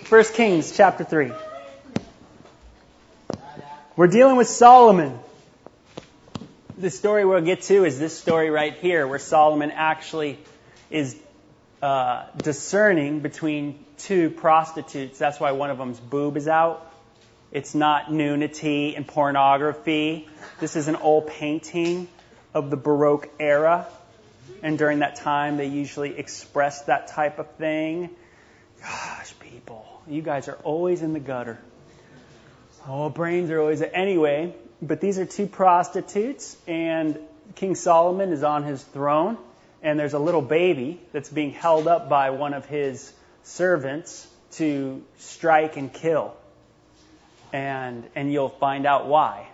1 Kings chapter 3. We're dealing with Solomon. The story we'll get to is this story right here, where Solomon actually is discerning between two prostitutes. That's why one of them's boob is out. It's not nudity and pornography. This is an old painting of the Baroque era. And during that time, they usually expressed that type of thing. Gosh, people, you guys are always in the gutter. Oh, brains are always... Anyway, but these are two prostitutes, and King Solomon is on his throne, and there's a little baby that's being held up by one of his servants to strike and kill. And you'll find out why.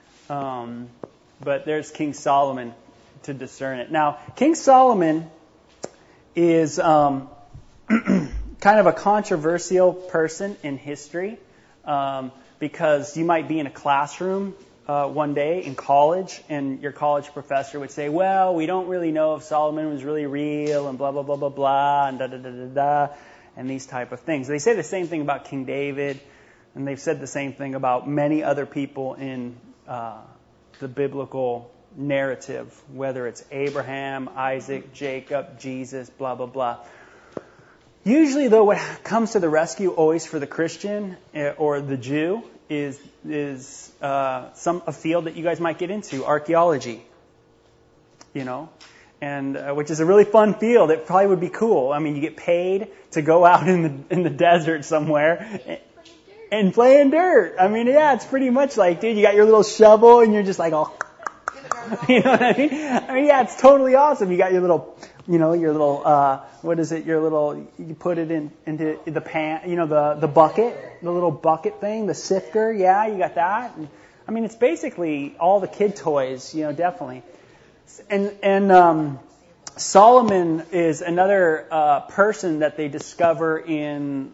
But there's King Solomon to discern it. Now, King Solomon is kind of a controversial person in history because you might be in a classroom one day in college, and your college professor would say, well, we don't really know if Solomon was really real, and blah, blah, blah, blah, blah, and da-da-da-da-da, and these type of things. They say the same thing about King David, and they've said the same thing about many other people in the biblical narrative, whether it's Abraham, Isaac, Jacob, Jesus, blah, blah, blah. Usually, though, what comes to the rescue always for the Christian or the Jew is a field that you guys might get into, archaeology, and which is a really fun field. It probably would be cool. I mean, you get paid to go out in the desert somewhere and play in dirt. I mean, yeah, it's pretty much like, dude, you got your little shovel and you're just like, oh, you know what I mean? I mean, yeah, it's totally awesome. You got your little, what is it? You put it into the pan, the bucket, the little bucket thing, the sifter. Yeah, you got that. And, I mean, it's basically all the kid toys, definitely. And Solomon is another person that they discover in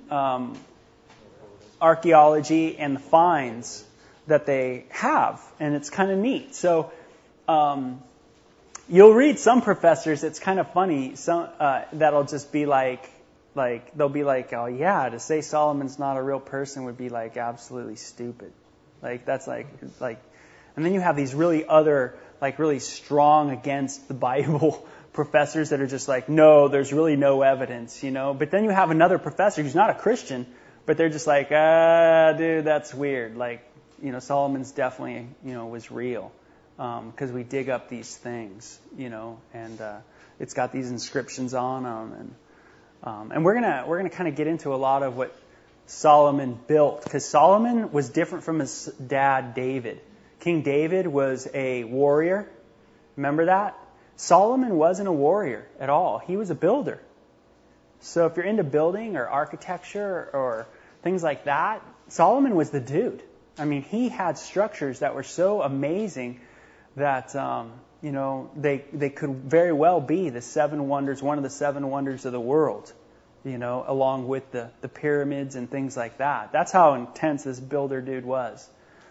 archaeology and the finds that they have, and it's kind of neat. So you'll read some professors, it's kind of funny, some that'll just be like they'll be like, oh yeah, to say Solomon's not a real person would be like absolutely stupid. Like that's like, and then you have these really strong against the Bible professors that are just like, no, there's really no evidence, But then you have another professor who's not a Christian, but they're just like, dude, that's weird. Like, Solomon's definitely, was real. Because we dig up these things, and it's got these inscriptions on them, and we're gonna kind of get into a lot of what Solomon built, because Solomon was different from his dad David. King David was a warrior. Remember that? Solomon wasn't a warrior at all. He was a builder. So if you're into building or architecture or things like that, Solomon was the dude. I mean, he had structures that were so amazing that, they could very well be the seven wonders, one of the seven wonders of the world, along with the pyramids and things like that. That's how intense this builder dude was.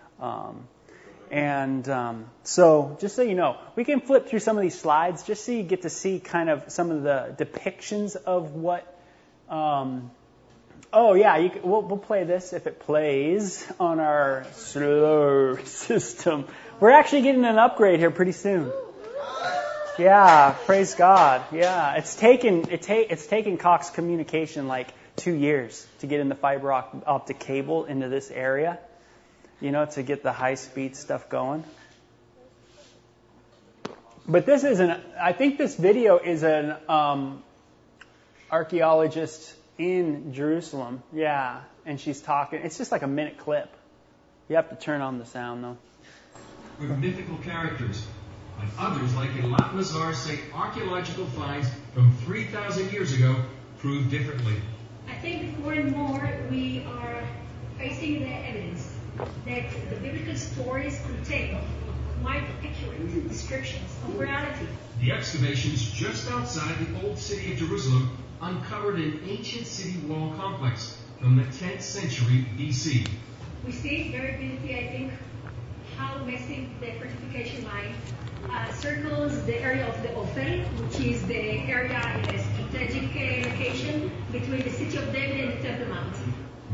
So just so you know, we can flip through some of these slides just so you get to see kind of some of the depictions of what... we'll play this if it plays on our slow system. We're actually getting an upgrade here pretty soon. Yeah, praise God. Yeah, it's taken Cox Communication like 2 years to get in the fiber optic cable into this area, to get the high speed stuff going. But I think this video is an archaeologist in Jerusalem. Yeah, and she's talking. It's just like a minute clip. You have to turn on the sound though. With mythical characters, and others like Eilat Mazar say archaeological finds from 3,000 years ago prove differently. I think more and more we are facing the evidence that the biblical stories contain quite accurate descriptions of reality. The excavations just outside the old city of Jerusalem uncovered an ancient city wall complex from the 10th century BC. We see very beautifully, I think, how massive the fortification line circles the area of the Ophel, which is the area in a strategic location between the city of David and the Temple Mount.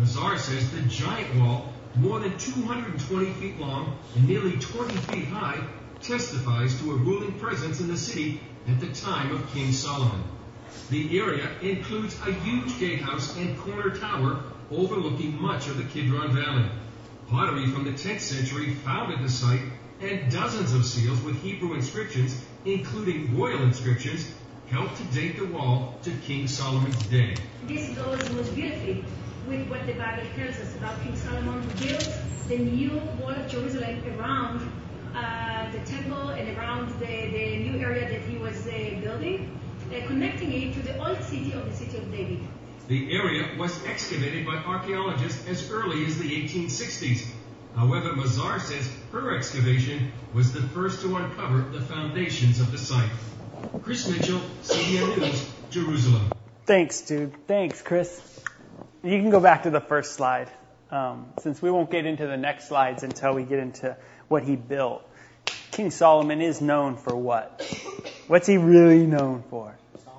says the giant wall, more than 220 feet long and nearly 20 feet high, testifies to a ruling presence in the city at the time of King Solomon. The area includes a huge gatehouse and corner tower overlooking much of the Kidron Valley. Pottery from the 10th century found at the site, and dozens of seals with Hebrew inscriptions, including royal inscriptions, help to date the wall to King Solomon's day. This goes most beautifully with what the Bible tells us about King Solomon, who built the new wall of Jerusalem around the temple and around the new area that he was building, connecting it to the old city of David. The area was excavated by archaeologists as early as the 1860s. However, Mazar says her excavation was the first to uncover the foundations of the site. Chris Mitchell, CBN News, Jerusalem. Thanks, dude. Thanks, Chris. You can go back to the first slide, since we won't get into the next slides until we get into what he built. King Solomon is known for what? What's he really known for?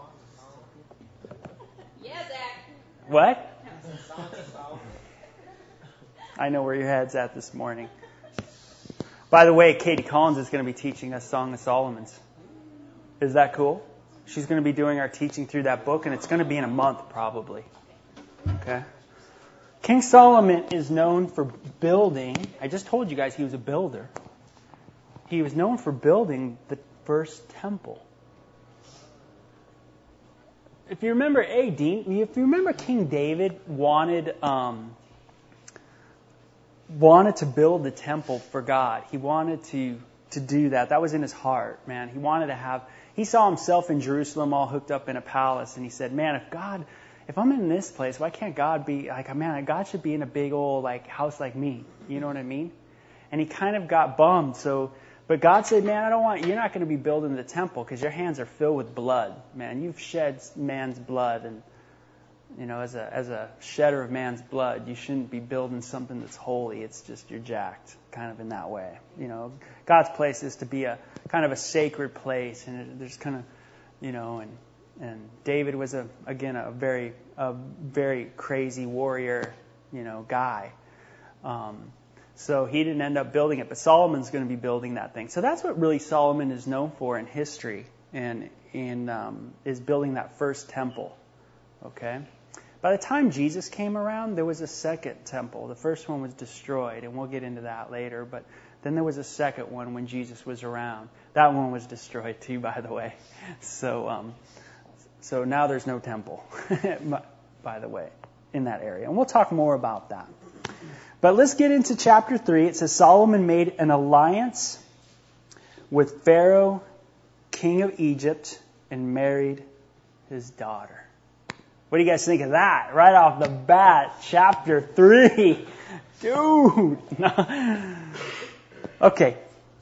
Yeah, Zach. What? I know where your head's at this morning. By the way, Katie Collins is going to be teaching us Song of Solomon's. Is that cool? She's going to be doing our teaching through that book, and it's going to be in a month probably. Okay? King Solomon is known for building. I just told you guys he was a builder. He was known for building the first temple. If you remember, King David wanted to build the temple for God. He wanted to do that. That was in his heart, man. He saw himself in Jerusalem all hooked up in a palace, and he said, man, if I'm in this place, why can't God be like, man, God should be in a big old house like me. You know what I mean? And he kind of got bummed. But God said, man, you're not going to be building the temple because your hands are filled with blood, man. You've shed man's blood, and as a shedder of man's blood, you shouldn't be building something that's holy. It's just you're jacked, kind of in that way. God's place is to be a kind of a sacred place, and there's kind of, and David was a very crazy warrior, guy. So he didn't end up building it, but Solomon's going to be building that thing. So that's what really Solomon is known for in history, and is building that first temple. Okay. By the time Jesus came around, there was a second temple. The first one was destroyed, and we'll get into that later. But then there was a second one when Jesus was around. That one was destroyed too, by the way. So now there's no temple, by the way, in that area. And we'll talk more about that. But let's get into chapter 3. It says Solomon made an alliance with Pharaoh, king of Egypt, and married his daughter. What do you guys think of that? Right off the bat, chapter 3. Dude. Okay.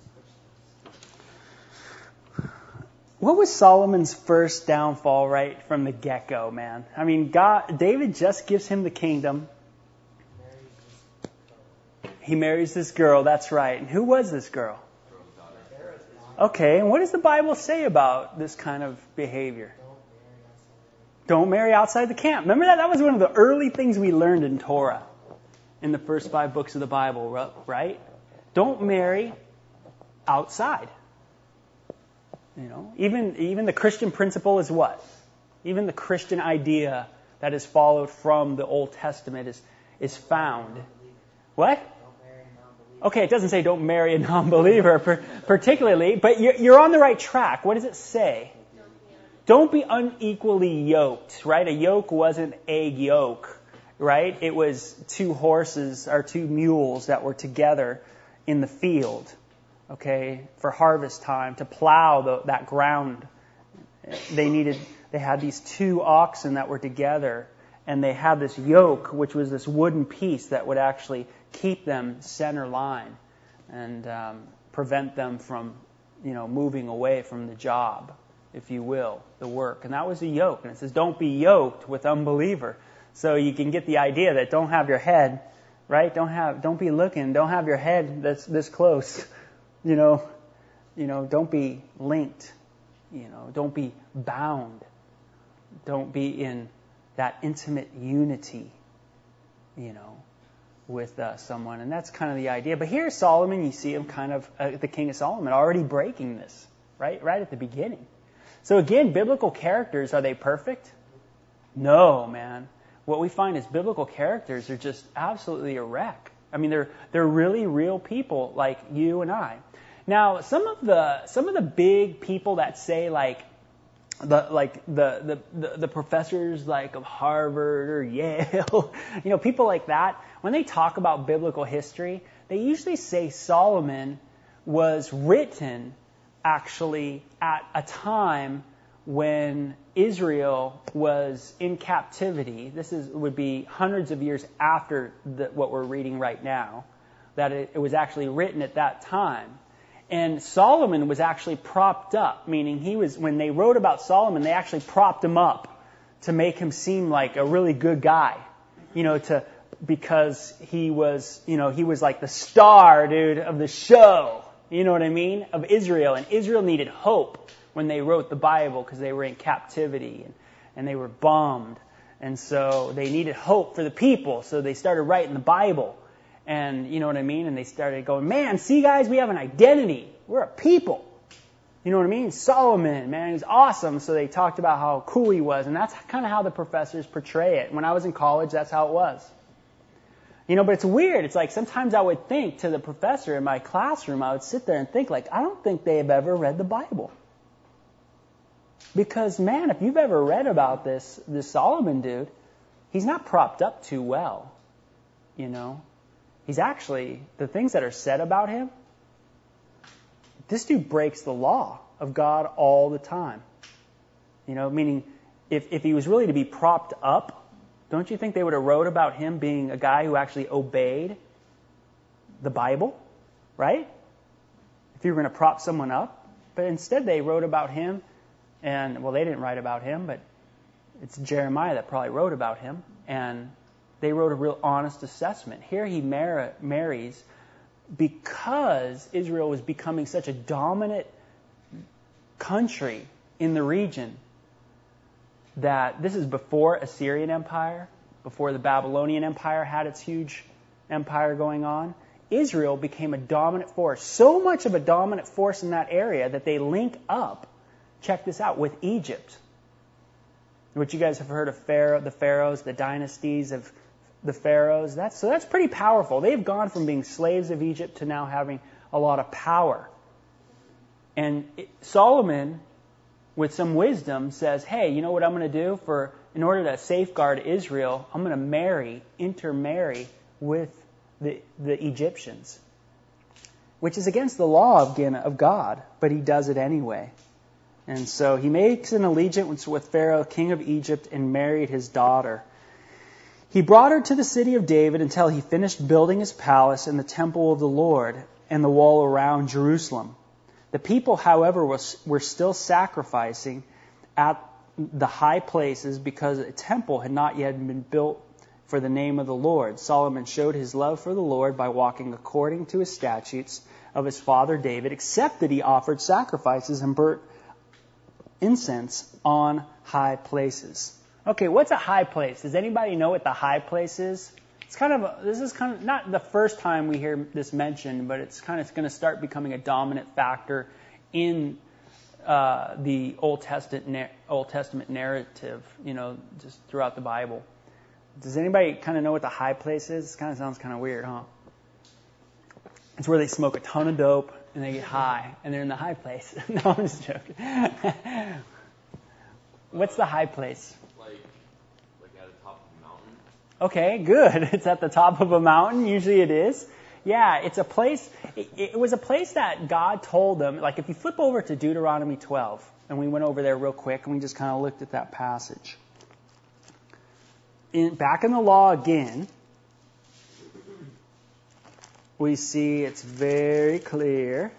What was Solomon's first downfall right from the get-go, man? I mean, David just gives him the kingdom. He marries this girl, that's right. And who was this girl? Okay, and what does the Bible say about this kind of behavior? Don't marry outside the camp. Remember that? That was one of the early things we learned in Torah, in the first 5 books of the Bible, right? Don't marry outside. Even the Christian principle is what? Even the Christian idea that is followed from the Old Testament is found. What? Okay, it doesn't say don't marry a non-believer particularly, but you're on the right track. What does it say? Don't be unequally yoked, right? A yoke wasn't egg yolk, right? It was 2 horses or 2 mules that were together in the field, okay, for harvest time to plow that ground. They had these 2 oxen that were together, and they had this yoke, which was this wooden piece that would actually keep them center line and prevent them from, moving away from the job, if you will, the work. And that was a yoke. And it says, don't be yoked with unbeliever. So you can get the idea that don't have your head, right? Don't be looking. Don't have your head that's this close. Don't be linked. Don't be bound. Don't be in that intimate unity, someone. And that's kind of the idea. But here Solomon, you see him kind of, the king of Solomon, already breaking this, right at the beginning. So again, biblical characters, are they perfect? No, man. What we find is biblical characters are just absolutely a wreck. I mean, they're really real people like you and I. Now, some of the big people that say the professors like of Harvard or Yale, people like that, when they talk about biblical history, they usually say Solomon was written actually at a time when Israel was in captivity. This would be hundreds of years after what we're reading right now, that it was actually written at that time. And Solomon was actually propped up, meaning when they wrote about Solomon, they actually propped him up to make him seem like a really good guy, because he was like the star, dude, of the show, you know what I mean, of Israel. And Israel needed hope when they wrote the Bible because they were in captivity and they were bummed. And so they needed hope for the people, so they started writing the Bible. And you know what I mean? And they started going, man, see guys, we have an identity. We're a people. You know what I mean? Solomon, man, he's awesome. So they talked about how cool he was. And that's kind of how the professors portray it. When I was in college, that's how it was. But it's weird. It's like sometimes I would think to the professor in my classroom, I would sit there and think like, I don't think they have ever read the Bible. Because, man, if you've ever read about this Solomon dude, he's not propped up too well, He's actually, the things that are said about him, this dude breaks the law of God all the time. Meaning if he was really to be propped up, don't you think they would have wrote about him being a guy who actually obeyed the Bible, right? If you were going to prop someone up. But instead they wrote about him, and, well, they didn't write about him, but it's Jeremiah that probably wrote about him, and they wrote a real honest assessment. Here he marries because Israel was becoming such a dominant country in the region that this is before Assyrian Empire, before the Babylonian Empire had its huge empire going on. Israel became a dominant force, so much of a dominant force in that area that they link up, check this out, with Egypt. Which you guys have heard of the pharaohs, the dynasties of the pharaohs. That's pretty powerful. They've gone from being slaves of Egypt to now having a lot of power. And Solomon, with some wisdom, says, hey, you know what I'm going to do? In order to safeguard Israel, I'm going to intermarry with the Egyptians. Which is against the law of God, but he does it anyway. And so he makes an allegiance with Pharaoh, king of Egypt, and married his daughter. He brought her to the city of David until he finished building his palace and the temple of the Lord and the wall around Jerusalem. The people, however, were still sacrificing at the high places because a temple had not yet been built for the name of the Lord. Solomon showed his love for the Lord by walking according to his statutes of his father David, except that he offered sacrifices and burnt incense on high places. Okay, what's a high place? Does anybody know what the high place is? This is not the first time we hear this mentioned, but it's going to start becoming a dominant factor in the Old Testament narrative, just throughout the Bible. Does anybody kind of know what the high place is? It kind of sounds kind of weird, huh? It's where they smoke a ton of dope and they get high, and they're in the high place. No, I'm just joking. What's the high place? Like at the top of a mountain. Okay, good. It's at the top of a mountain. Usually it is. Yeah, it's a place. It was a place that God told them. Like if you flip over to Deuteronomy 12, and we went over there real quick, and we just kind of looked at that passage. Back in the law again, we see it's very clear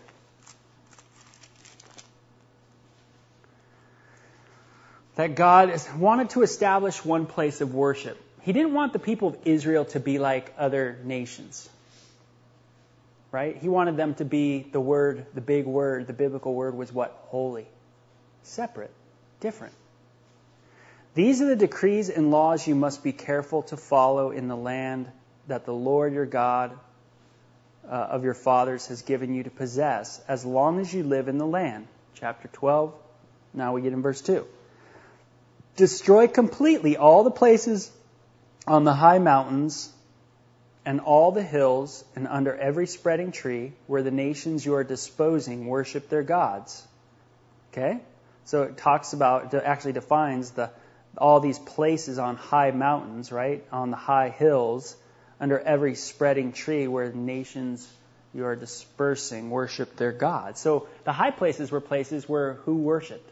that God wanted to establish one place of worship. He didn't want the people of Israel to be like other nations. Right? He wanted them to be the big word, the biblical word was what? Holy. Separate. Different. These are the decrees and laws you must be careful to follow in the land that the Lord your God of your fathers has given you to possess, as long as you live in the land. Chapter 12, now we get in verse 2. Destroy completely all the places on the high mountains and all the hills and under every spreading tree where the nations you are disposing worship their gods. Okay? So it talks about, it actually defines all these places on high mountains, right? On the high hills, under every spreading tree where the nations you are dispersing worship their gods. So the high places were places where who worshipped?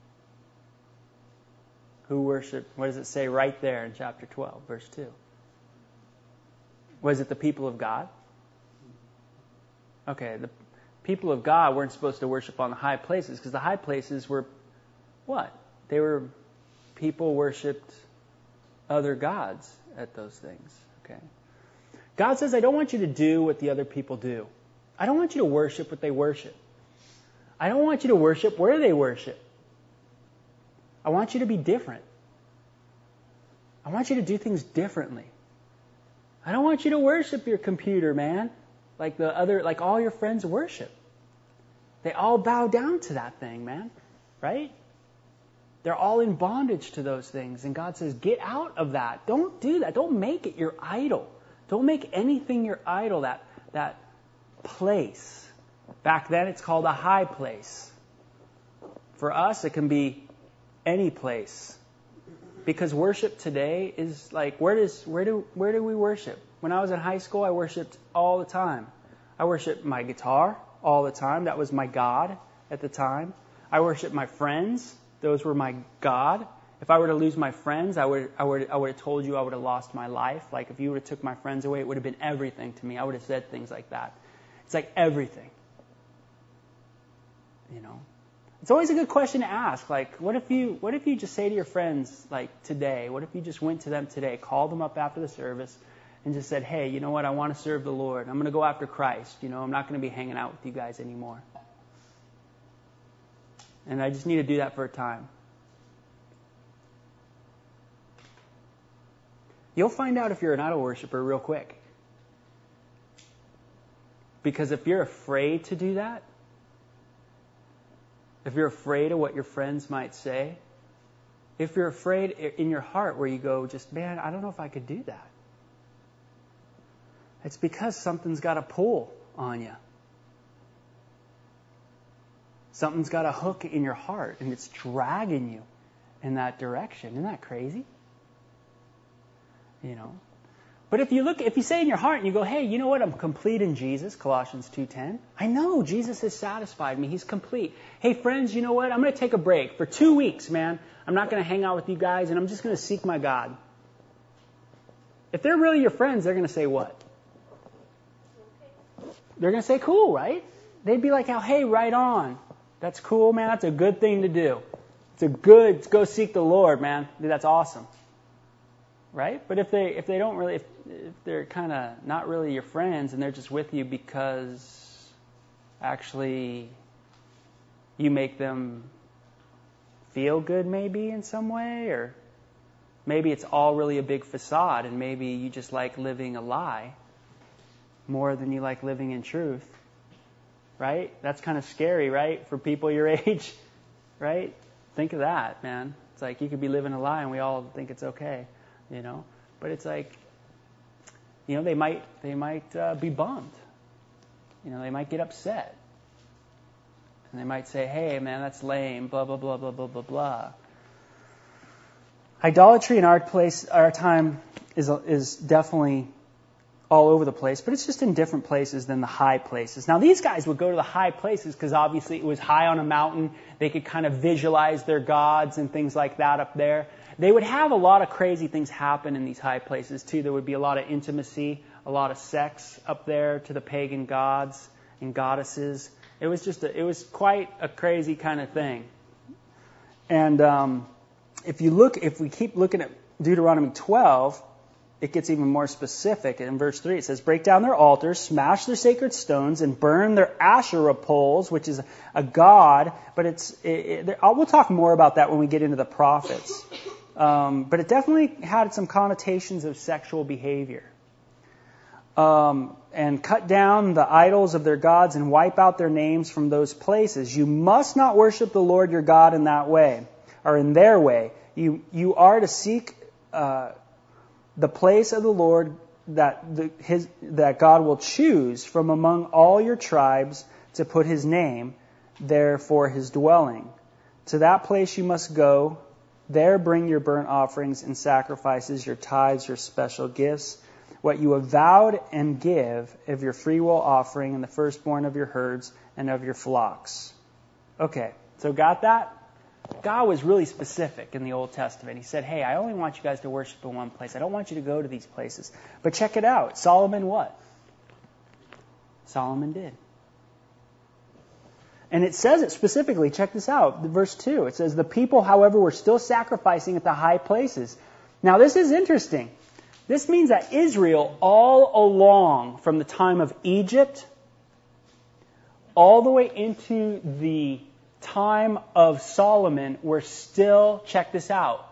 Who worshipped? What does it say right there in chapter 12, verse 2? Was it the people of God? Okay, the people of God weren't supposed to worship on the high places because the high places were what? They were people worshipped other gods at those things. Okay. God says, I don't want you to do what the other people do. I don't want you to worship what they worship. I don't want you to worship where they worship. I want you to be different. I want you to do things differently. I don't want you to worship your computer, man, like all your friends worship. They all bow down to that thing, man, right? They're all in bondage to those things. And God says, get out of that. Don't do that. Don't make it your idol. Don't make anything your idol, that place. Back then it's called a high place. For us, it can be any place. Because worship today is like, where do we worship? When I was in high school, I worshiped all the time. I worshiped my guitar all the time. That was my God at the time. I worshiped my friends. Those were my God. If I were to lose my friends, I would have told you I would have lost my life. Like if you would have took my friends away, it would have been everything to me. I would have said things like that. It's like everything. You know? It's always a good question to ask. Like, what if you just say to your friends, like today, what if you just went to them today, called them up after the service, and just said, hey, you know what, I want to serve the Lord. I'm going to go after Christ. You know, I'm not going to be hanging out with you guys anymore. And I just need to do that for a time. You'll find out if you're an idol worshiper real quick. Because if you're afraid to do that, if you're afraid of what your friends might say, if you're afraid in your heart where you go, just, man, I don't know if I could do that. It's because something's got a pull on you. Something's got a hook in your heart, and it's dragging you in that direction. Isn't that crazy? You know. But if you say in your heart and you go, hey, you know what? I'm complete in Jesus, Colossians 2:10. I know Jesus has satisfied me. He's complete. Hey, friends, you know what? I'm going to take a break for 2 weeks, man. I'm not going to hang out with you guys, and I'm just going to seek my God. If they're really your friends, they're going to say what? They're going to say, cool, right? They'd be like, oh, hey, right on. That's cool, man. That's a good thing to do. Go seek the Lord, man. That's awesome. Right? But if they don't really, if they're kind of not really your friends and they're just with you because actually you make them feel good maybe in some way, or maybe it's all really a big facade and maybe you just like living a lie more than you like living in truth. Right? That's kind of scary, right? For people your age, right? Think of that, man. It's like you could be living a lie and we all think it's okay, you know? But it's like, you know, they might be bummed. You know, they might get upset. And they might say, hey, man, that's lame, blah, blah, blah, blah, blah, blah, blah. Idolatry in our time is definitely all over the place, but it's just in different places than the high places. Now, these guys would go to the high places because obviously it was high on a mountain. They could kind of visualize their gods and things like that up there. They would have a lot of crazy things happen in these high places, too. There would be a lot of intimacy, a lot of sex up there to the pagan gods and goddesses. It was quite a crazy kind of thing. And if we keep looking at Deuteronomy 12, it gets even more specific. In verse 3, it says, break down their altars, smash their sacred stones, and burn their Asherah poles, which is a god. But we'll talk more about that when we get into the prophets. But it definitely had some connotations of sexual behavior. and cut down the idols of their gods and wipe out their names from those places. You must not worship the Lord your God in that way, or in their way. You are to seek the place of the Lord that God will choose from among all your tribes to put His name there for His dwelling. To that place you must go. There bring your burnt offerings and sacrifices, your tithes, your special gifts, what you have vowed, and give of your freewill offering and the firstborn of your herds and of your flocks. Okay, so got that? God was really specific in the Old Testament. He said, hey, I only want you guys to worship in one place. I don't want you to go to these places. But check it out. Solomon what? Solomon did. And it says it specifically. Check this out. Verse 2. It says, the people, however, were still sacrificing at the high places. Now, this is interesting. This means that Israel, all along from the time of Egypt, all the way into the time of Solomon, were still, check this out,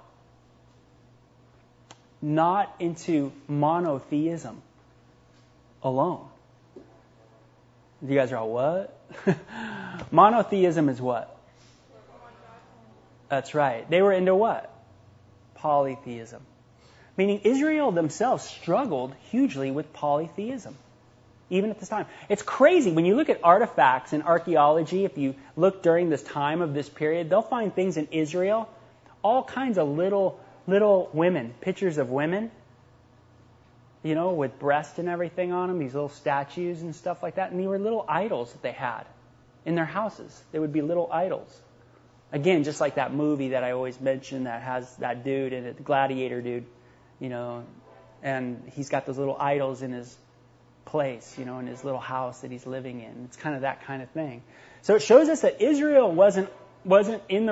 not into monotheism alone. You guys are all, what? Monotheism is what? That's right. They were into what? Polytheism. Meaning Israel themselves struggled hugely with polytheism, even at this time. It's crazy. When you look at artifacts in archaeology, if you look during this time of this period, they'll find things in Israel, all kinds of little women, pictures of women, with breasts and everything on them, these little statues and stuff like that. And they were little idols that they had in their houses. They would be little idols. Again, just like that movie that I always mention that has that dude in it, the gladiator dude, and he's got those little idols in his place, in his little house that he's living in. It's kind of that kind of thing. So it shows us that Israel wasn't on the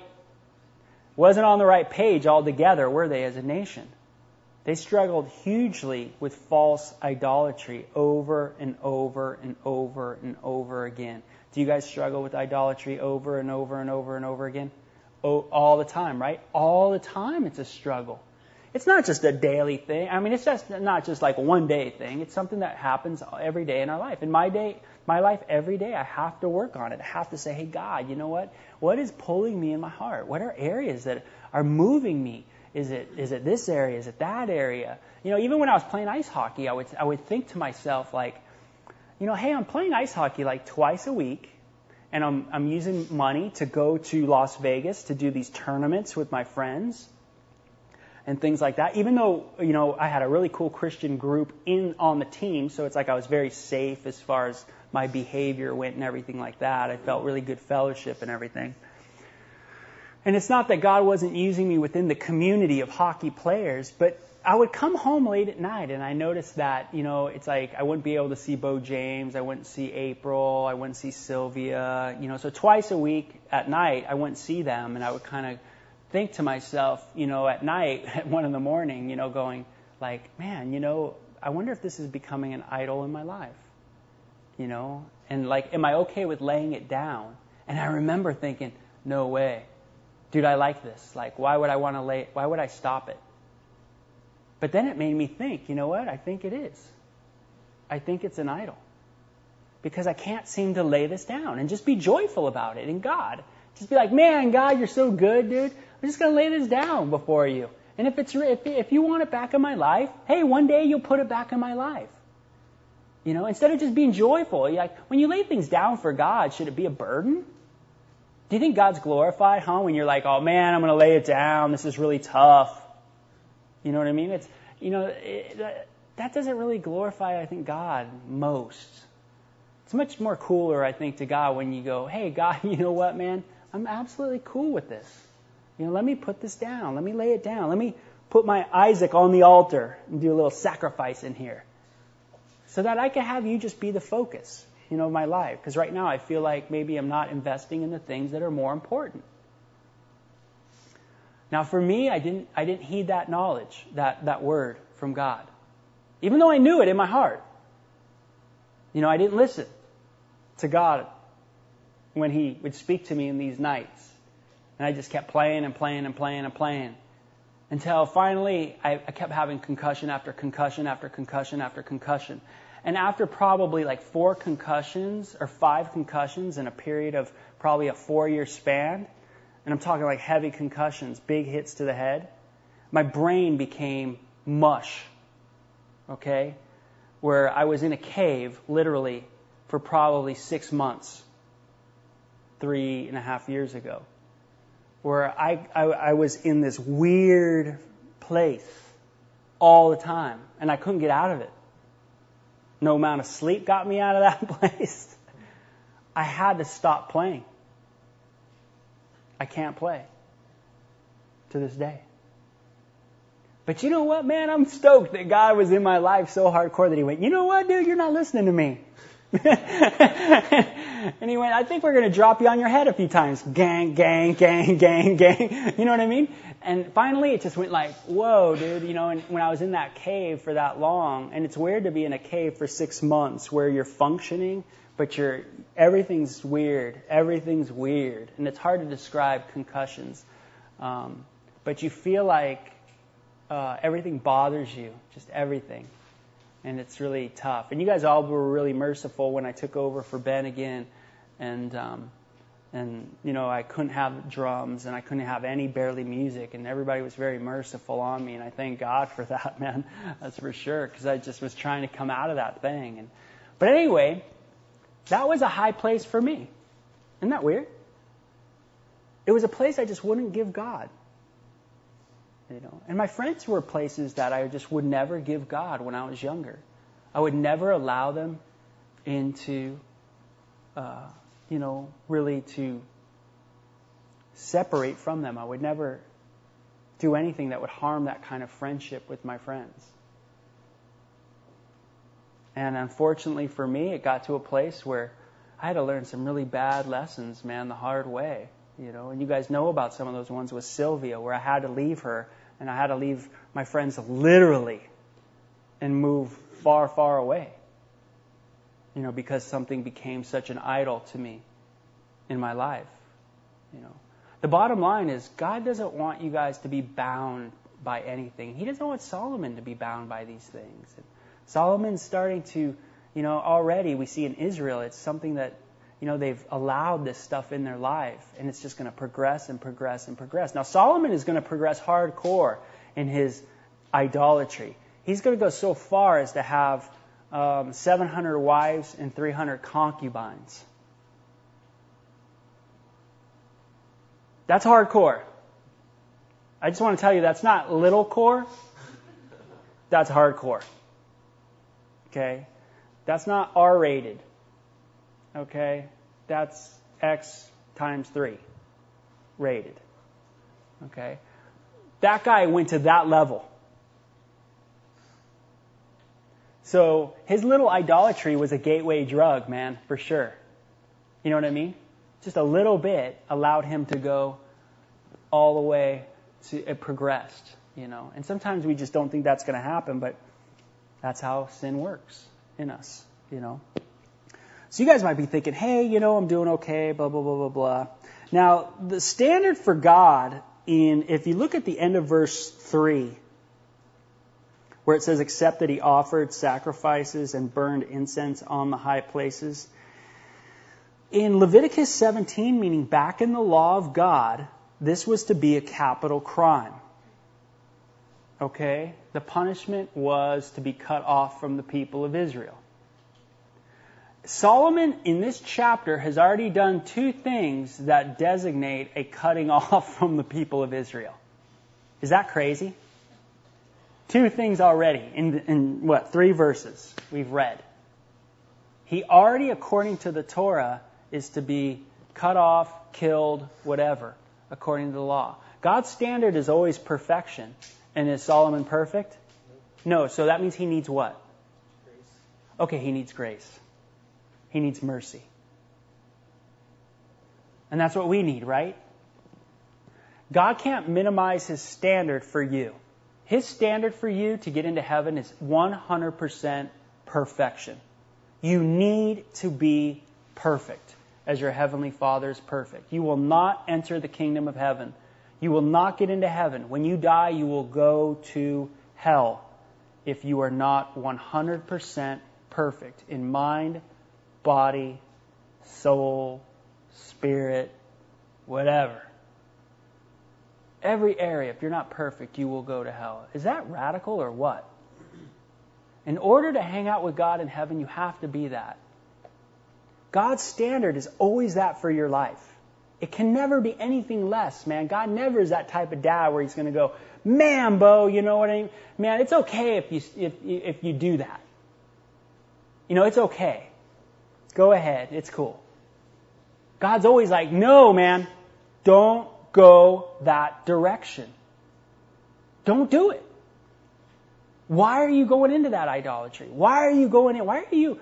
right page altogether, were they, as a nation? They struggled hugely with false idolatry over and over and over and over again. Do you guys struggle with idolatry over and over and over and over again? Oh, all the time, right? All the time it's a struggle. It's not just a daily thing. I mean, it's just not just like a one-day thing. It's something that happens every day in our life. In my life, every day, I have to work on it. I have to say, hey, God, you know what? What is pulling me in my heart? What are areas that are moving me? Is it this area? Is it that area? Even when I was playing ice hockey, I would think to myself, like, hey, I'm playing ice hockey like twice a week, and I'm using money to go to Las Vegas to do these tournaments with my friends and things like that. Even though, I had a really cool Christian group on the team, so it's like I was very safe as far as my behavior went and everything like that. I felt really good fellowship and everything. And it's not that God wasn't using me within the community of hockey players, but I would come home late at night and I noticed that, it's like I wouldn't be able to see Bo James, I wouldn't see April, I wouldn't see Sylvia, so twice a week at night I wouldn't see them, and I would kind of think to myself, at night at 1 a.m, going like, man, I wonder if this is becoming an idol in my life, and like, am I okay with laying it down? And I remember thinking, no way. Dude, I like this. Like, why would I stop it? But then it made me think, you know what? I think it is. I think it's an idol. Because I can't seem to lay this down and just be joyful about it in God. Just be like, man, God, you're so good, dude. I'm just going to lay this down before you. And if you want it back in my life, hey, one day you'll put it back in my life. Instead of just being joyful, like, when you lay things down for God, should it be a burden? Do you think God's glorified, when you're like, oh man, I'm going to lay it down. This is really tough. You know what I mean? It's, that doesn't really glorify, I think, God most. It's much more cooler, I think, to God when you go, hey, God, you know what, man? I'm absolutely cool with this. Let me put this down. Let me lay it down. Let me put my Isaac on the altar and do a little sacrifice in here so that I can have you just be the focus, of my life. Because right now I feel like maybe I'm not investing in the things that are more important. Now for me, I didn't heed that knowledge, that word from God. Even though I knew it in my heart. I didn't listen to God when He would speak to me in these nights. And I just kept playing and playing and playing and playing. Until finally, I kept having concussion after concussion after concussion after concussion. And after probably like 4 concussions or 5 concussions in a period of probably a 4-year span, and I'm talking like heavy concussions, big hits to the head, my brain became mush, okay? Where I was in a cave, literally, for probably 6 months, 3.5 years ago, where I was in this weird place all the time, and I couldn't get out of it. No amount of sleep got me out of that place. I had to stop playing. I can't play to this day. But you know what, man? I'm stoked that God was in my life so hardcore that He went, you know what, dude? You're not listening to me. And He went, I think we're going to drop you on your head a few times. Gang, gang, gang, gang, gang. You know what I mean? And finally it just went like, whoa, dude. You know, and when I was in that cave for that long, and it's weird to be in a cave for 6 months where you're functioning, but everything's weird. Everything's weird. And it's hard to describe concussions. But you feel like everything bothers you, just everything. And it's really tough. And you guys all were really merciful when I took over for Ben again. And you know, I couldn't have drums and I couldn't have any barely music. And everybody was very merciful on me. And I thank God for that, man. That's for sure. Because I just was trying to come out of that thing. But anyway, that was a high place for me. Isn't that weird? It was a place I just wouldn't give God. You know, and my friends were places that I just would never give God when I was younger. I would never allow them into, you know, really to separate from them. I would never do anything that would harm that kind of friendship with my friends. And unfortunately for me, it got to a place where I had to learn some really bad lessons, man, the hard way. You know, and you guys know about some of those ones with Sylvia, where I had to leave her. And I had to leave my friends literally and move far, far away. You know, because something became such an idol to me in my life. You know, the bottom line is God doesn't want you guys to be bound by anything. He doesn't want Solomon to be bound by these things. And Solomon's starting to, you know, already we see in Israel, it's something that, you know, they've allowed this stuff in their life, and it's just going to progress and progress and progress. Now, Solomon is going to progress hardcore in his idolatry. He's going to go so far as to have 700 wives and 300 concubines. That's hardcore. I just want to tell you, that's not little core. That's hardcore. Okay? That's not R-rated. Okay, that's X times 3 rated. Okay, that guy went to that level. So his little idolatry was a gateway drug, man, for sure. You know what I mean? Just a little bit allowed him to go all the way to it progressed. You know, and sometimes we just don't think that's going to happen, but that's how sin works in us. You know. So you guys might be thinking, hey, you know, I'm doing okay, blah, blah, blah, blah, blah. Now, the standard for God, if you look at the end of verse 3, where it says, except that He offered sacrifices and burned incense on the high places. In Leviticus 17, meaning back in the law of God, this was to be a capital crime. Okay? The punishment was to be cut off from the people of Israel. Solomon, in this chapter, has already done 2 things that designate a cutting off from the people of Israel. Is that crazy? 2 things already in 3 verses we've read. He already, according to the Torah, is to be cut off, killed, whatever, according to the law. God's standard is always perfection. And is Solomon perfect? No. So that means he needs what? Grace. Okay, he needs grace. He needs mercy. And that's what we need, right? God can't minimize His standard for you. His standard for you to get into heaven is 100% perfection. You need to be perfect as your Heavenly Father is perfect. You will not enter the kingdom of heaven. You will not get into heaven. When you die, you will go to hell if you are not 100% perfect in mind, body, soul, spirit, whatever. Every area, if you're not perfect, you will go to hell. Is that radical or what? In order to hang out with God in heaven, you have to be that. God's standard is always that for your life. It can never be anything less, man. God never is that type of dad where he's going to go, man, Bo, you know what I mean? Man, it's okay if you do that. You know, it's okay. Go ahead. It's cool. God's always like, no, man, don't go that direction. Don't do it. Why are you going into that idolatry? Why are you going in? Why are you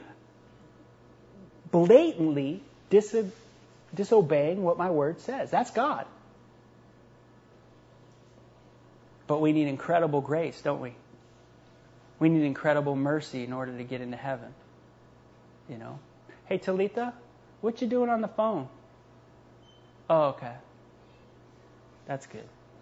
blatantly disobeying what my word says? That's God. But we need incredible grace, don't we? We need incredible mercy in order to get into heaven. You know? Hey, Talitha, what you doing on the phone? Oh, okay. That's good.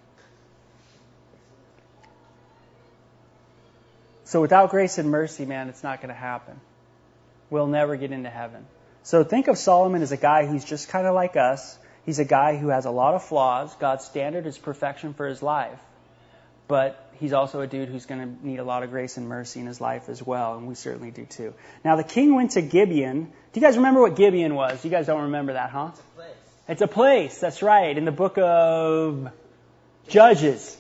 So without grace and mercy, man, it's not going to happen. We'll never get into heaven. So think of Solomon as a guy who's just kind of like us. He's a guy who has a lot of flaws. God's standard is perfection for his life. But he's also a dude who's going to need a lot of grace and mercy in his life as well, and we certainly do too. Now, the king went to Gibeon. Do you guys remember what Gibeon was? You guys don't remember that, huh? It's a place. It's a place, that's right, in the book of Judges.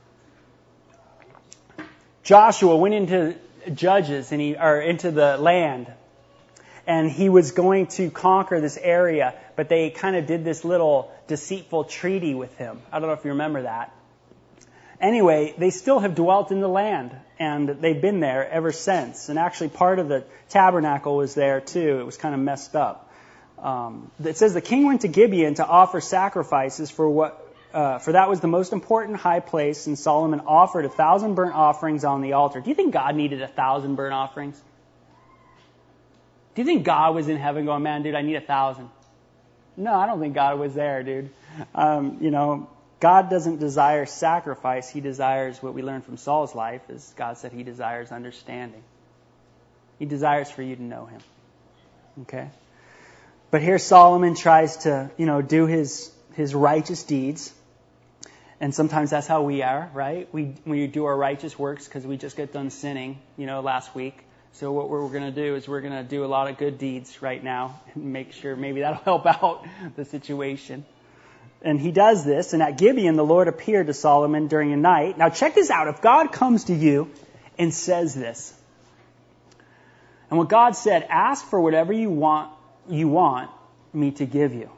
Joshua went into Judges into the land, and he was going to conquer this area, but they kind of did this little deceitful treaty with him. I don't know if you remember that. Anyway, they still have dwelt in the land, and they've been there ever since. And actually, part of the tabernacle was there too. It was kind of messed up. It says the king went to Gibeon to offer sacrifices for that was the most important high place, and Solomon offered 1,000 burnt offerings on the altar. Do you think God needed 1,000 burnt offerings? Do you think God was in heaven going, man, dude, I need 1,000? No, I don't think God was there, dude. God doesn't desire sacrifice. He desires what we learned from Saul's life, is God said he desires understanding. He desires for you to know him. Okay? But here Solomon tries to, do his righteous deeds. And sometimes that's how we are, right? We do our righteous works because we just get done sinning, last week. So what we're going to do is we're going to do a lot of good deeds right now and make sure maybe that'll help out the situation. And he does this, and at Gibeon the Lord appeared to Solomon during a night. Now check this out. If God comes to you and says this, and what God said, ask for whatever you want me to give you.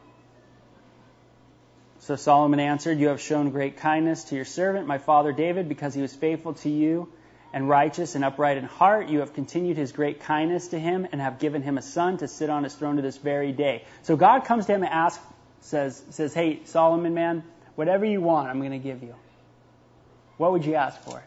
So Solomon answered, you have shown great kindness to your servant, my father David, because he was faithful to you and righteous and upright in heart. You have continued his great kindness to him and have given him a son to sit on his throne to this very day. So God comes to him and says, hey, Solomon, man, whatever you want, I'm going to give you. What would you ask for?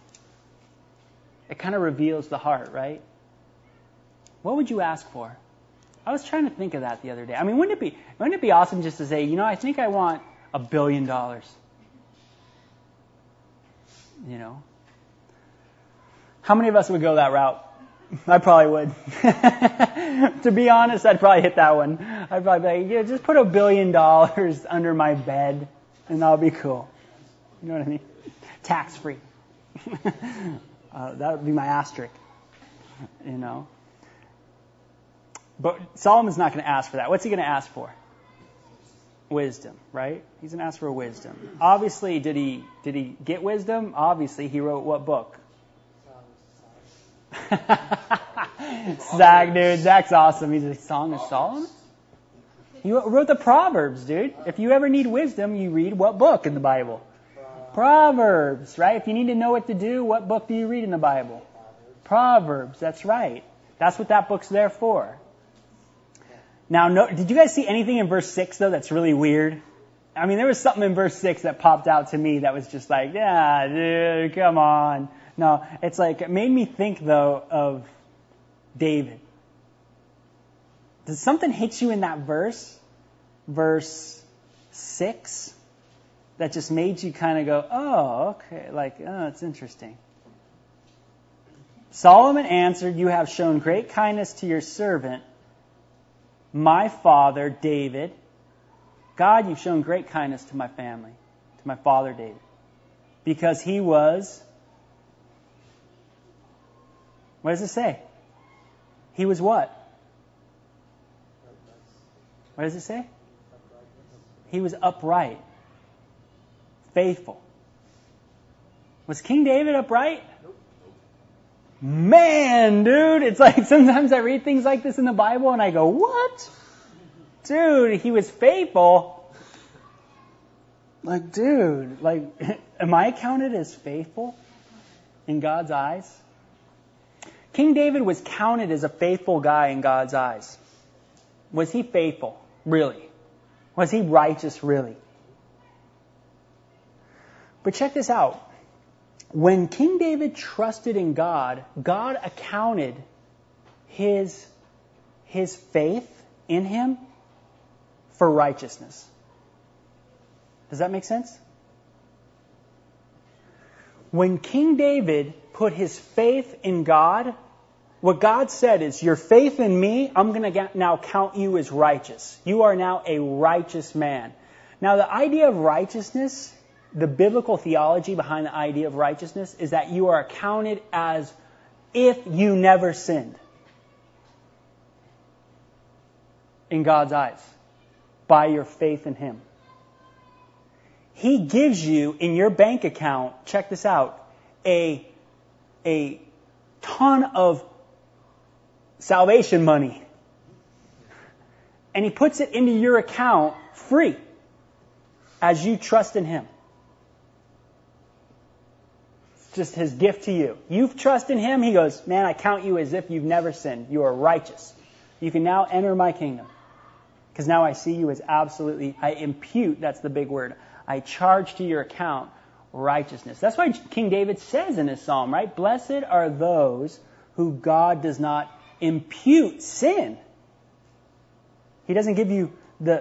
It kind of reveals the heart, right? What would you ask for? I was trying to think of that the other day. I mean, wouldn't it be awesome just to say, I think I want $1 billion. How many of us would go that route? I probably would. To be honest, I'd probably hit that one. I'd probably be like, just put $1 billion under my bed and I'll be cool. You know what I mean? Tax free. That would be my asterisk. But Solomon's not going to ask for that. What's he going to ask for? Wisdom, right? He's going to ask for wisdom. Obviously, did he get wisdom? Obviously, he wrote what book? Zach, dude. Zach's awesome. He's a Song of Solomon. He wrote the Proverbs, dude. If you ever need wisdom, you read what book in the Bible? Proverbs, right? If you need to know what to do, what book do you read in the Bible? Proverbs, that's right. That's what that book's there for. Now, did you guys see anything in verse 6, though, that's really weird? I mean, there was something in verse 6 that popped out to me that was just like, yeah, dude, come on. No, it's like, it made me think, though, of David. Does something hit you in that verse? Verse 6? that just made you kind of go, oh, okay, like, oh, it's interesting. Solomon answered, you have shown great kindness to your servant, my father David. God, you've shown great kindness to my family, to my father David. Because he was, what does it say? He was what? What does it say? He was upright. Faithful. Was King David upright? Nope. Man, dude, it's like sometimes I read things like this in the Bible and I go, what? Dude, he was faithful. Like, dude, like, am I counted as faithful in God's eyes? King David was counted as a faithful guy in God's eyes. Was he faithful? Really? Was he righteous? Really? But check this out. When King David trusted in God, God accounted his faith in him for righteousness. Does that make sense? When King David put his faith in God, what God said is, your faith in me, I'm going to now count you as righteous. You are now a righteous man. Now, the idea of righteousness, the biblical theology behind the idea of righteousness is that you are counted as if you never sinned in God's eyes by your faith in Him. He gives you in your bank account, check this out, a ton of salvation money. And He puts it into your account free as you trust in Him. It's just His gift to you. You trust in Him, He goes, man, I count you as if you've never sinned. You are righteous. You can now enter my kingdom. Because now I see you as absolutely, I impute, that's the big word. I charge to your account righteousness. That's why King David says in his psalm, right? Blessed are those who God does not impute sin. He doesn't give you the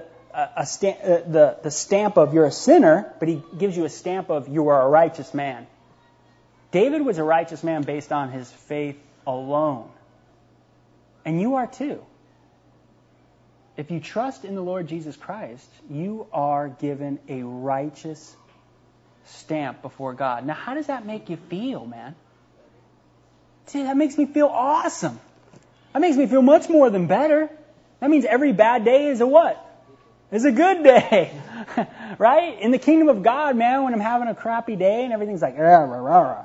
stamp of you're a sinner, but He gives you a stamp of you are a righteous man. David was a righteous man based on his faith alone. And you are too. If you trust in the Lord Jesus Christ, you are given a righteous stamp before God. Now, how does that make you feel, man? See, that makes me feel awesome. That makes me feel much more than better. That means every bad day is a what? Is a good day. Right? In the kingdom of God, man, when I'm having a crappy day and everything's like, rah, rah, rah, rah.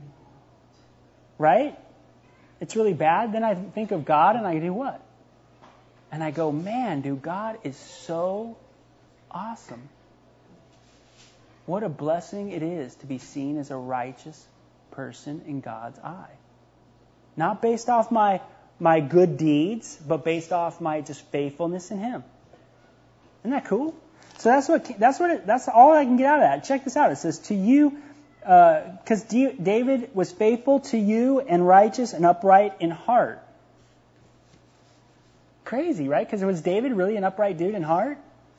Right? It's really bad. Then I think of God and I do what? And I go, man, dude, God is so awesome. What a blessing it is to be seen as a righteous person in God's eye. Not based off my good deeds, but based off my just faithfulness in Him. Isn't that cool? So that's all I can get out of that. Check this out. It says, to you, because David was faithful to you and righteous and upright in heart. Crazy, right? Because was David really an upright dude in heart?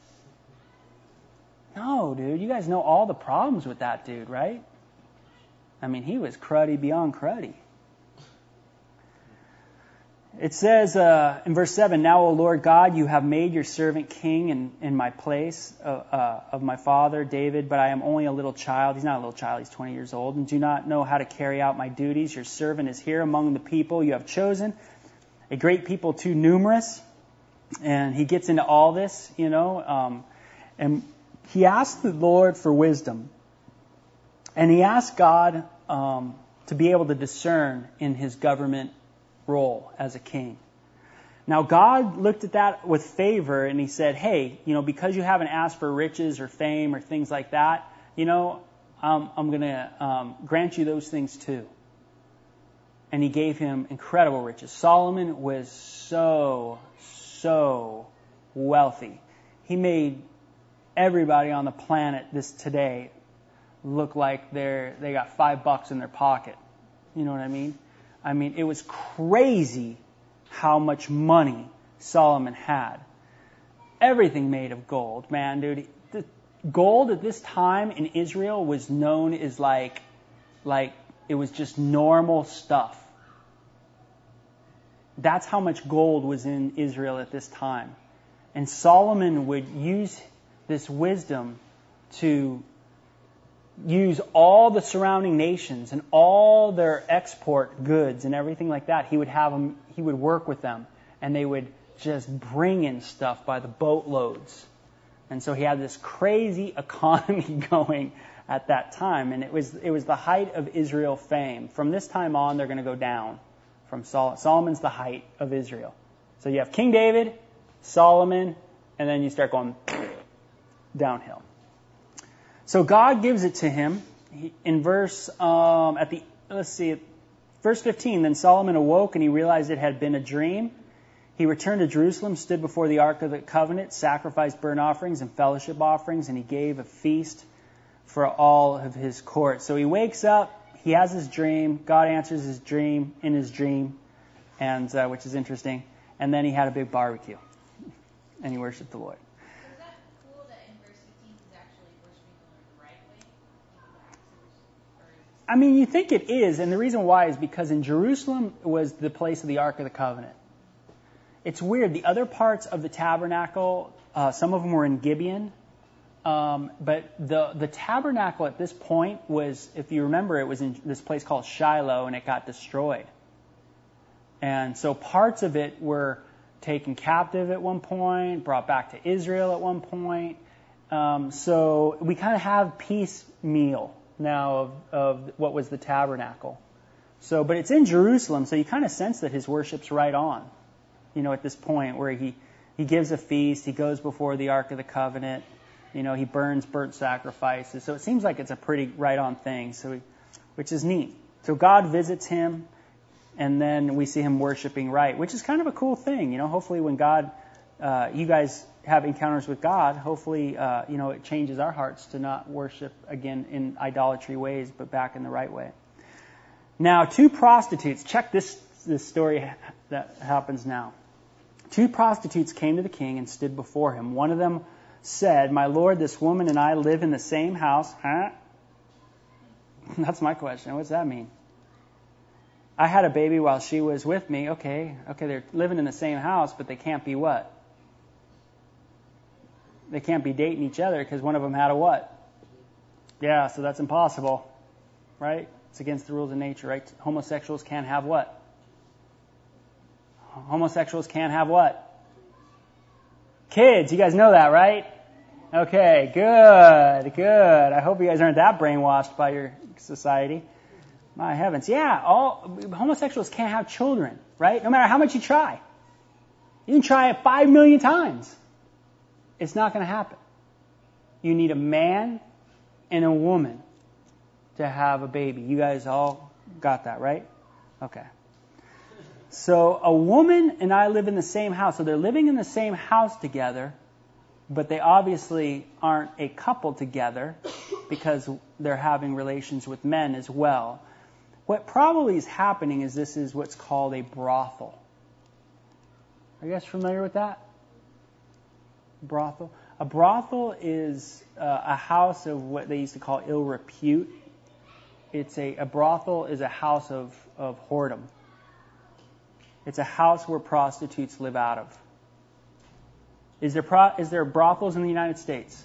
No, dude. You guys know all the problems with that dude, right? I mean, he was cruddy beyond cruddy. It says in verse 7, now, O Lord God, you have made your servant king in my place of my father David, but I am only a little child. He's not a little child, he's 20 years old, and do not know how to carry out my duties. Your servant is here among the people you have chosen, a great people too numerous. And he gets into all this, and he asked the Lord for wisdom. And he asked God to be able to discern in his government role as a king. Now, God looked at that with favor and He said, hey, because you haven't asked for riches or fame or things like that, I'm going to grant you those things too. And He gave him incredible riches. Solomon was so wealthy. He made everybody on the planet today look like they got $5 in their pocket. You know what I mean? I mean, it was crazy how much money Solomon had. Everything made of gold, man, dude. gold at this time in Israel was known as like it was just normal stuff. That's how much gold was in Israel at this time. And Solomon would use this wisdom to use all the surrounding nations and all their export goods and everything like that. He would work with them, and they would just bring in stuff by the boatloads. And so he had this crazy economy going at that time, and it was the height of Israel fame. From this time on, they're going to go down. From Solomon's the height of Israel. So you have King David, Solomon, and then you start going downhill. So God gives it to him in verse 15. Then Solomon awoke and he realized it had been a dream. He returned to Jerusalem, stood before the Ark of the Covenant, sacrificed burnt offerings and fellowship offerings, and he gave a feast for all of his court. So he wakes up, he has his dream, God answers his dream in his dream, and which is interesting. And then he had a big barbecue, and he worshipped the Lord. Is that cool that in verse 15 he's actually worshiping the Lord the right way? I mean, you think it is, and the reason why is because in Jerusalem was the place of the Ark of the Covenant. It's weird. The other parts of the tabernacle, some of them were in Gibeon, but the tabernacle at this point was, if you remember, it was in this place called Shiloh, and it got destroyed. And so parts of it were taken captive at one point, brought back to Israel at one point. So we kind of have piecemeal now of what was the tabernacle. So, but it's in Jerusalem, so you kind of sense that his worship's right on. You know, at this point where he gives a feast, he goes before the Ark of the Covenant, you know, he burns burnt sacrifices. So it seems like it's a pretty right on thing, which is neat. So God visits him, and then we see him worshiping right, which is kind of a cool thing. You know, hopefully when God, you guys have encounters with God, hopefully, it changes our hearts to not worship again in idolatry ways, but back in the right way. Now, 2 prostitutes, check this story that happens now. 2 prostitutes came to the king and stood before him. One of them said, "My lord, this woman and I live in the same house." Huh? That's my question. What's that mean? "I had a baby while she was with me." Okay, they're living in the same house, but they can't be what? They can't be dating each other because one of them had a what? Yeah, so that's impossible, right? It's against the rules of nature, right? Homosexuals can't have what? Homosexuals can't have what? Kids. You guys know that, right? Okay, good. I hope you guys aren't that brainwashed by your society. My heavens. Yeah, all homosexuals can't have children, right? No matter how much you try. You can try it 5 million times. It's not going to happen. You need a man and a woman to have a baby. You guys all got that, right? Okay. So a woman and I live in the same house. So they're living in the same house together, but they obviously aren't a couple together because they're having relations with men as well. What probably is happening is this is what's called a brothel. Are you guys familiar with that? Brothel. A brothel is a house of what they used to call ill repute. A brothel is a house of whoredom. It's a house where prostitutes live out of. Is there brothels in the United States?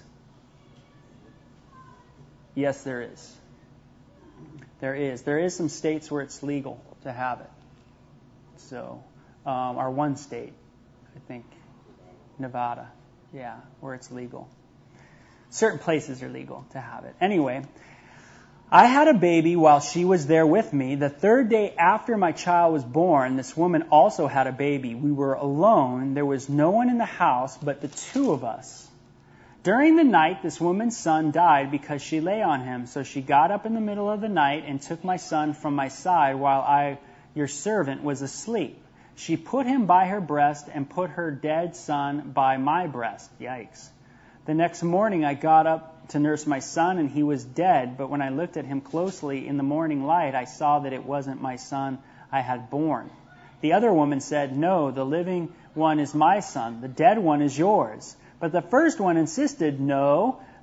Yes, there is. There is. There is some states where it's legal to have it. So, our one state, I think, Nevada, yeah, where it's legal. Certain places are legal to have it. Anyway, I had a baby while she was there with me. The 3rd day after my child was born, this woman also had a baby. We were alone. There was no one in the house but the 2 of us. During the night, this woman's son died because she lay on him. So she got up in the middle of the night and took my son from my side while I, your servant, was asleep. She put him by her breast and put her dead son by my breast. Yikes. The next morning I got up to nurse my son, and he was dead. But when I looked at him closely in the morning light, I saw that it wasn't my son I had born. The other woman said, "No, the living one is my son. The dead one is yours." But the first one insisted, "No,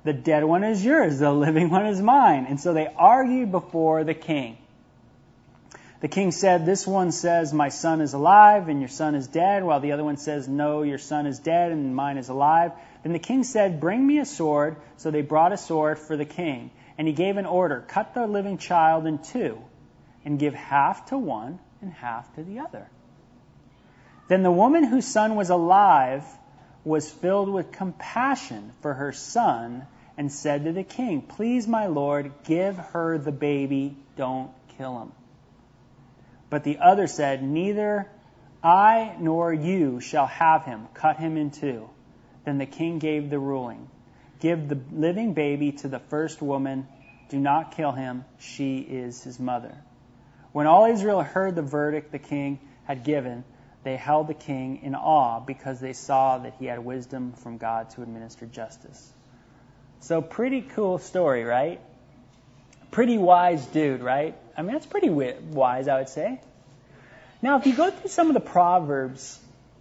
The dead one is yours, the living one is mine. And so they argued before the king. The king said, this one says, my son is alive and your son is dead, while the other one says, no, your son is dead and mine is alive. Then the king said, bring me a sword. So they brought a sword for the king. And he gave an order, cut the living child in two and give half to one and half to the other. Then the woman whose son was alive was filled with compassion for her son and said to the king, please, my lord, give her the baby, don't kill him. But the other said, neither I nor you shall have him. Cut him in two. Then the king gave the ruling. Give the living baby to the first woman. Do not kill him. She is his mother. When all Israel heard the verdict the king had given, they held the king in awe because they saw that he had wisdom from God to administer justice. So pretty cool story, right? Pretty wise dude, right? I mean, that's pretty wise, I would say. Now, if you go through some of the Proverbs,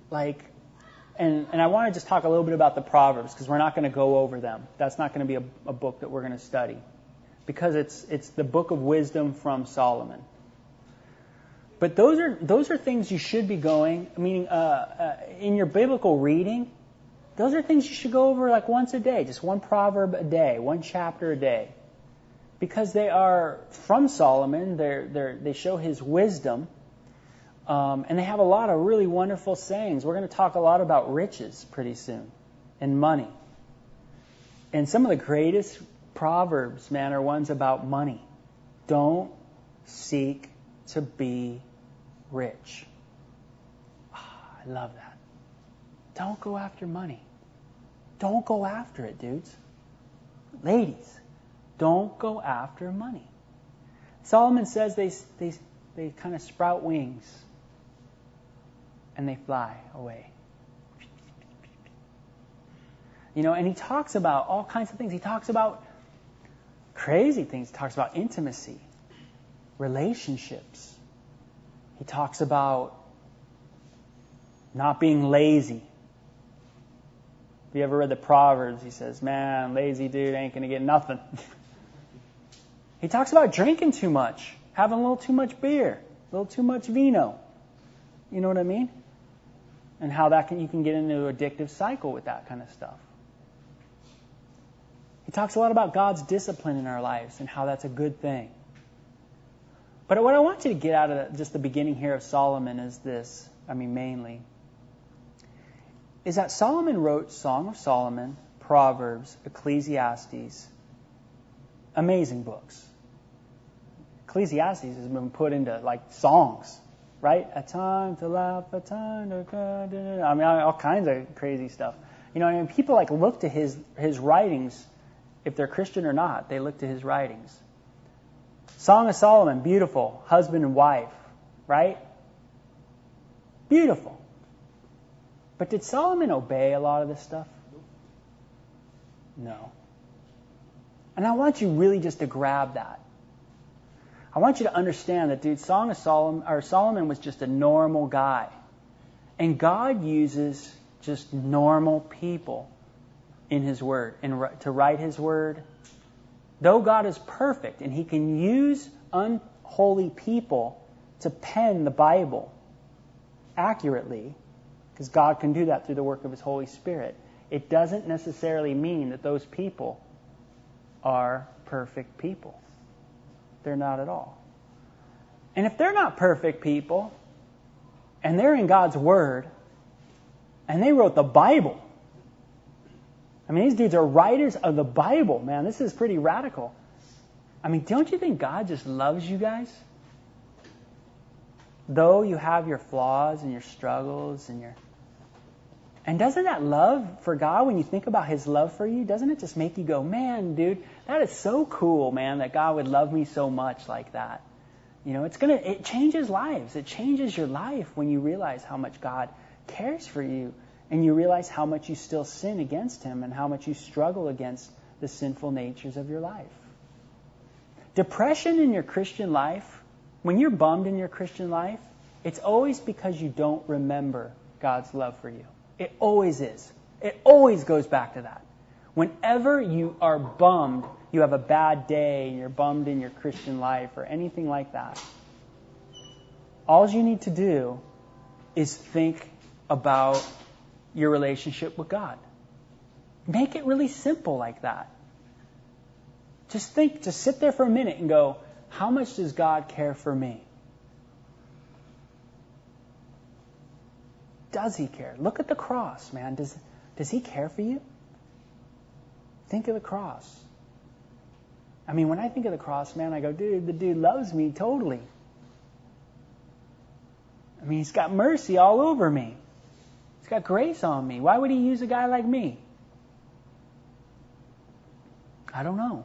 and I want to just talk a little bit about the Proverbs, because we're not going to go over them. That's not going to be a book that we're going to study, because it's the book of wisdom from Solomon. But those are things you should be going, meaning in your biblical reading, those are things you should go over like once a day, just one proverb a day, one chapter a day. Because they are from Solomon, they show his wisdom, and they have a lot of really wonderful sayings. We're going to talk a lot about riches pretty soon, and money. And some of the greatest proverbs, man, are ones about money. Don't seek to be rich. I love that. Don't go after money. Don't go after it, dudes. Ladies, don't go after money. Solomon says they kind of sprout wings and they fly away. And he talks about all kinds of things. He talks about crazy things. He talks about intimacy, relationships. He talks about not being lazy. If you ever read the Proverbs, he says, man, lazy dude ain't going to get nothing. He talks about drinking too much, having a little too much beer, a little too much vino. You know what I mean? And how you can get into an addictive cycle with that kind of stuff. He talks a lot about God's discipline in our lives and how that's a good thing. But what I want you to get out of just the beginning here of Solomon is this, mainly, is that Solomon wrote Song of Solomon, Proverbs, Ecclesiastes, amazing books. Ecclesiastes has been put into songs, right? A time to laugh, a time to cry, all kinds of crazy stuff. People look to his writings, if they're Christian or not, they look to his writings. Song of Solomon, beautiful, husband and wife, right? Beautiful. But did Solomon obey a lot of this stuff? No. And I want you really just to grab that. I want you to understand that, dude, Solomon was just a normal guy. And God uses just normal people in his word and to write his word. Though God is perfect and he can use unholy people to pen the Bible accurately, because God can do that through the work of his Holy Spirit, it doesn't necessarily mean that those people are perfect people. They're not at all. And if they're not perfect people, and they're in God's Word, and they wrote the Bible, these dudes are writers of the Bible, man. This is pretty radical. Don't you think God just loves you guys? Though you have your flaws and your struggles and doesn't that love for God, when you think about his love for you, doesn't it just make you go, man, dude, that is so cool, man, that God would love me so much like that. It changes lives. It changes your life when you realize how much God cares for you, and you realize how much you still sin against him and how much you struggle against the sinful natures of your life. Depression in your Christian life, when you're bummed in your Christian life, it's always because you don't remember God's love for you. It always is. It always goes back to that. Whenever you are bummed, you have a bad day, you're bummed in your Christian life or anything like that, all you need to do is think about your relationship with God. Make it really simple like that. Just sit there for a minute and go, how much does God care for me? Does He care? Look at the cross, man. Does He care for you? Think of the cross. I mean, when I think of the cross, man, I go, dude, the dude loves me totally. I mean, He's got mercy all over me. He's got grace on me. Why would He use a guy like me? I don't know.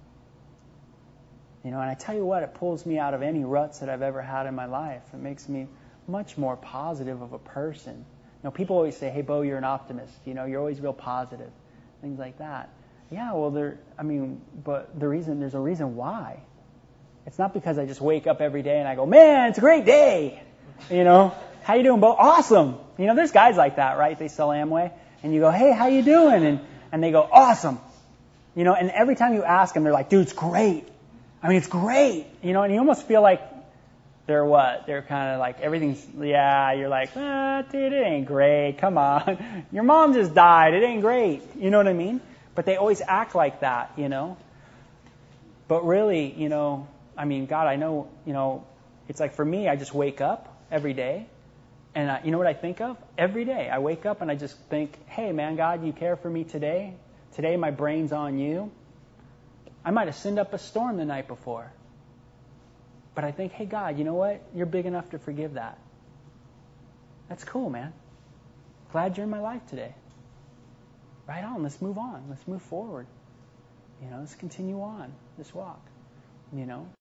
And I tell you what, it pulls me out of any ruts that I've ever had in my life. It makes me much more positive of a person. People always say, hey, Bo, you're an optimist. You're always real positive. Things like that. Yeah, well, but there's a reason why. It's not because I just wake up every day and I go, man, it's a great day. How you doing, Bo? Awesome. There's guys like that, right? They sell Amway. And you go, hey, how you doing? And they go, awesome. And every time you ask them, they're like, dude, it's great. I mean, it's great. And you almost feel like they're what? They're kind of like everything's, yeah, you're like, dude, it ain't great. Come on. Your mom just died. It ain't great. You know what I mean? But they always act like that, But really, God, I know, it's like for me, I just wake up every day. And you know what I think of? Every day I wake up and I just think, hey, man, God, you care for me today. Today my brain's on you. I might have sinned up a storm the night before. But I think, hey, God, you know what? You're big enough to forgive that. That's cool, man. Glad you're in my life today. Right on. Let's move on. Let's move forward. Let's continue on this walk.